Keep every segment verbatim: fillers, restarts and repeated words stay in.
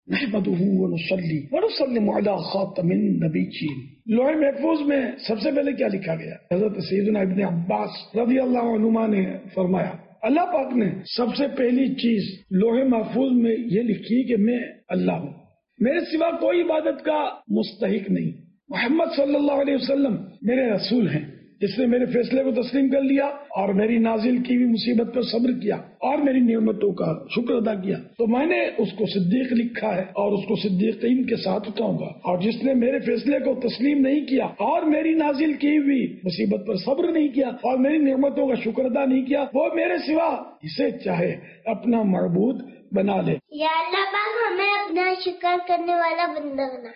نحمده ونصلي ونسلم على خاتم النبيين. لوح محفوظ میں سب سے پہلے کیا لکھا گیا؟ حضرت سیدنا ابن عباس رضی اللہ عنہما نے فرمایا اللہ پاک نے سب سے پہلی چیز لوح محفوظ میں یہ لکھی کہ میں اللہ ہوں، میرے سوا کوئی عبادت کا مستحق نہیں، محمد صلی اللہ علیہ وسلم میرے رسول ہیں، جس نے میرے فیصلے کو تسلیم کر لیا اور میری نازل کی ہوئی مصیبت پر صبر کیا اور میری نعمتوں کا شکر ادا کیا تو میں نے اس کو صدیق لکھا ہے اور اس کو صدیقین کے ساتھ اٹھاؤں گا، اور جس نے میرے فیصلے کو تسلیم نہیں کیا اور میری نازل کی ہوئی مصیبت پر صبر نہیں کیا اور میری نعمتوں کا شکر ادا نہیں کیا وہ میرے سوا اسے چاہے اپنا معبود بنا لے. یا اللہ پاک ہمیں اپنا شکر کرنے والا بندہ بنا.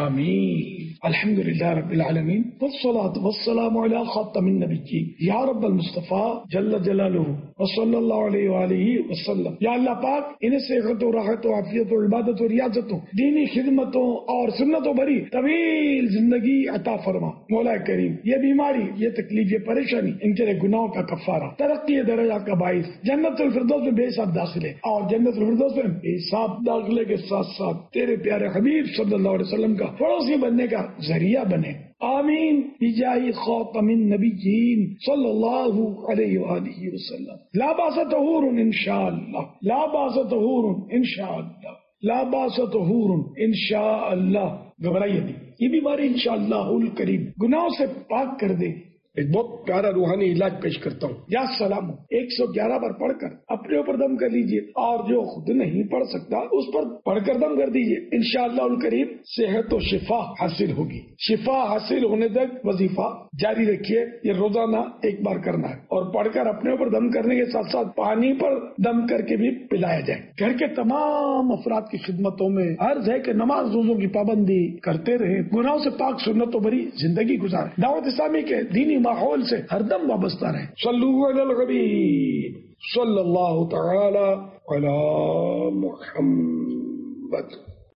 آمین. الحمدللہ رب العالمین والصلاة والسلام علی خاتم النبیین یا رب المصطفیٰ جل جلالہ وصلی اللہ علیہ وآلہ وسلم. یا اللہ پاک انہیں صحت و راحت و عافیت و عبادت و ریاضتوں، دینی خدمتوں اور سنتوں بھری طویل زندگی عطا فرما. مولا کریم یہ بیماری، یہ تکلیف، یہ پریشانی ان کے گناہوں کا کفارہ، ترقی درجہ کا باعث، جنت الفردوس میں بے حساب داخلے اور جنت الفردوس میں بے حساب داخلے کے ساتھ ساتھ تیرے پیارے حبیب صلی اللہ علیہ وسلم کا پڑوسی بننے کا ذریعہ بنے. آمین بجاہ خاتم النبیین صلی اللہ علیہ وآلہ وسلم. لا باس طہور انشاءاللہ، لا باس طہور انشاءاللہ، لا باس طہور انشاءاللہ. گھبرائیے نہیں، یہ بیماری انشاءاللہ الکریم گناہوں سے پاک کر دے. ایک بہت پیارا روحانی علاج پیش کرتا ہوں. یا سلام ایک سو گیارہ بار پڑھ کر اپنے اوپر دم کر لیجئے، اور جو خود نہیں پڑھ سکتا اس پر پڑھ کر دم کر دیجئے. انشاءاللہ الکریم صحت و شفا حاصل ہوگی. شفا حاصل ہونے تک وظیفہ جاری رکھیے، یہ روزانہ ایک بار کرنا ہے، اور پڑھ کر اپنے اوپر دم کرنے کے ساتھ ساتھ پانی پر دم کر کے بھی پلایا جائے. گھر کے تمام افراد کی خدمتوں میں عرض ہے کہ نماز روزوں کی پابندی کرتے رہے، گناہوں سے پاک سنتوں بھری زندگی گزارے، دعوت اسلامی کے دینی ماحول سے ہر دم وابستہ رہے. صلو علی الحبیب صلی اللہ تعالی علی محمد.